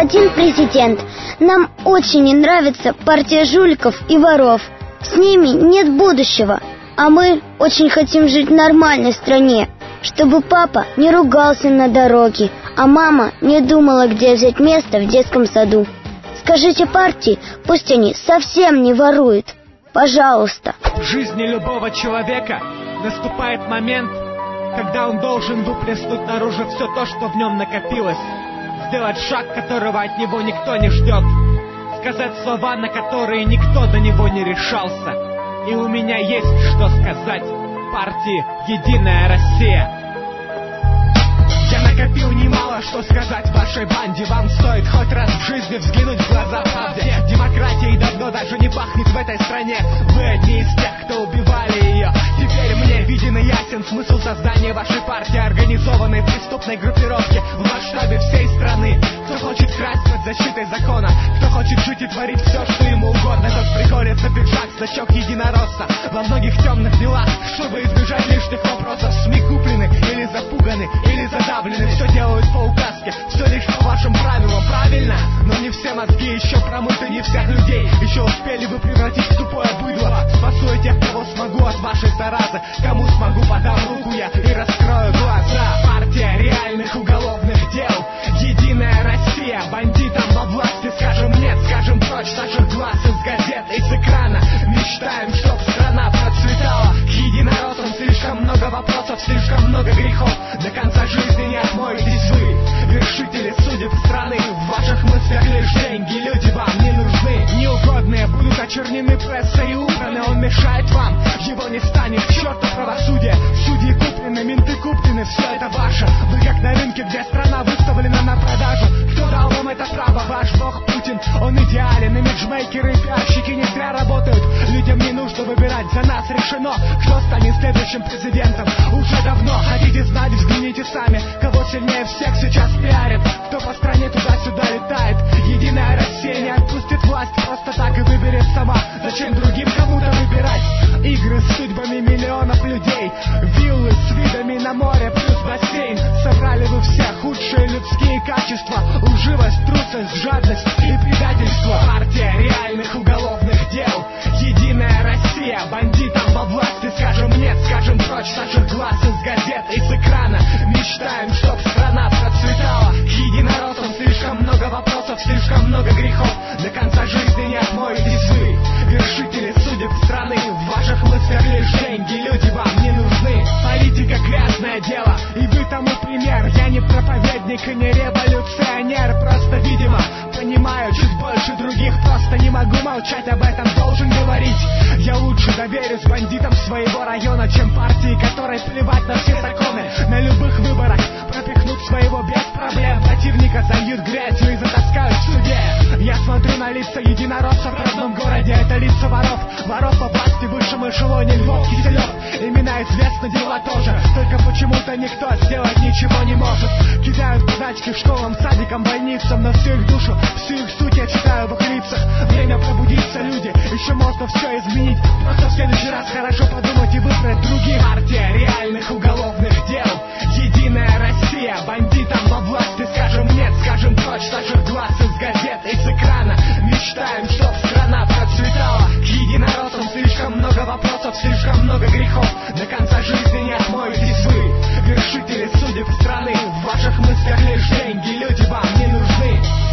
Господин президент, нам очень не нравится партия жуликов и воров. С ними нет будущего. А мы очень хотим жить в нормальной стране, чтобы папа не ругался на дороге, а мама не думала, где взять место в детском саду. Скажите партии, пусть они совсем не воруют. Пожалуйста. В жизни любого человека наступает момент, когда он должен выплеснуть наружу все то, что в нем накопилось. Сделать шаг, которого от него никто не ждет. Сказать слова, на которые никто до него не решался. И у меня есть что сказать партии «Единая Россия». Я накопил немало, что сказать вашей банде. Вам стоит хоть раз в жизни взглянуть в глаза правде. Демократией давно даже не пахнет в этой стране. Вы одни из тех, кто убивали ее. Теперь мне виден и ясен смысл создания вашей партии, организованной преступной группировки в масштабе всей страны. Кто хочет красть под защитой закона, кто хочет жить и творить все, что ему угодно, тот приходится держать значок единоросса во многих темных делах, чтобы избежать лишних вопросов. СМИ куплены или запуганы, или задавлены. Все делают по указке, все лишь по вашим правилам. Правильно, но не все мозги еще промыты, не всех людей еще успели вы превратить в тупое быдло. Спасу я тех, кого смогу от вашей заразы. Кому смогу, подам руку я и раскрою глаза. Партия реальных уголовных дел, Единая Россия. Бандитам во власти скажем нет, скажем прочь наших глаз из газет и с экрана. Мечтаем, чтоб страна процветала. К единороссам слишком много вопросов, слишком много грехов. До конца жизни не отмоетесь вы, вершители судеб страны. В ваших мыслях лишь деньги, люди вам не нужны. Неугодные будут очернены прессой и убраны. Он мешает вам, его не станет, к черту правосудие. Судьи куплены, менты куплены, все это ваше. Вы как на рынке, где страна выставлена на продажу. Кто дал вам это право? Ваш бог Путин, он идеален. Имиджмейкеры и пиарщики не зря работают. Людям не нужно выбирать, за нас решено, кто станет следующим президентом. Уже давно хотите знать, взгляните сами, кого сильнее всех сейчас пиарят, кто по стране туда-сюда летает. Единая Россия не отпустит власть просто так и выберет сама. Зачем другим кому-то выбирать? Игры с судьбами миллионов людей, виллы с видами на море плюс бассейн. Собрали вы все худшие людские качества: лживость, трусость, жадность и предательство. Партия реальных уголовных дел, Единая Россия. Бандитам во власти скажем нет, скажем прочь наших глаз из газет и с экрана. Мечтаем, чтоб страна процветала. К единороссам слишком много вопросов, слишком много грехов. До конца жизни не отмоетесь вы, вершители судеб страны. В ваших мыслях лишь деньги, люди вам не нужны. Политика грязное дело, и вы тому пример. Я не проповедник и не революционер, просто, видимо, понимаю чуть больше других. Просто не могу молчать, об этом должен говорить. Я лучше доверюсь бандитам своего района, чем партии, которой плевать на все законы. На любых выборах пропихнут своего без проблем противника, зальют грязью и затаскают в суде. Я смотрю на лица единороссов в родном городе. Это лица воров, воров по власти в высшем эшелоне. Львов, Киселев, имена известны, дела тоже. Только почему-то никто сделать ничего не может. Кидают подачки школам, садикам, больницам, но всю их душу, всю их суть я читаю в их лицах. Время пробудиться, люди, еще можно все изменить. Просто в следующий раз хорошо подумать и выбрать других. Партия реальных уголовных дел, Единая Россия. Бандитам во власти скажем нет, скажем прочь наших глаз из газет и с экрана. Мечтаем, чтоб страна процветала. К единороссам слишком много вопросов, слишком много грехов. До конца жизни не отмоетесь вы, вершители судеб страны. В ваших мыслях лишь деньги, люди вам не нужны.